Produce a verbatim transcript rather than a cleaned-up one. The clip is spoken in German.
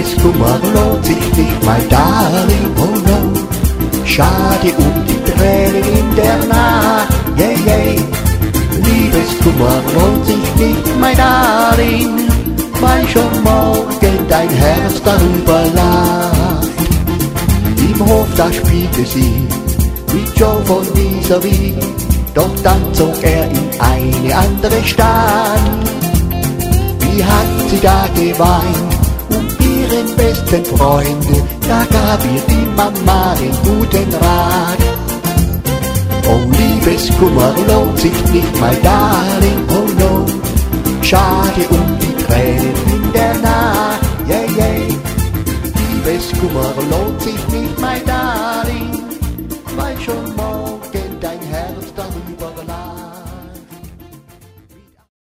Liebeskummer lohnt sich nicht, my darling, oh no. Schade um die Tränen in der Nacht, yeah, yeah. Liebeskummer lohnt sich nicht, my darling, weil schon morgen dein Herz darüber lacht. Im Hof da spielte sie mit Joe von vis-à-vis, doch dann zog er in eine andere Stadt. Wie hat sie da geweint um ihren besten Freund, da gab ihr die Mama den guten Rat. Oh, Liebeskummer lohnt sich nicht, my darling, oh no. Schade um die Tränen in der Nacht, yeah, yeah. Liebeskummer lohnt sich nicht, my darling, weil schon morgen dein Herz darüber lacht.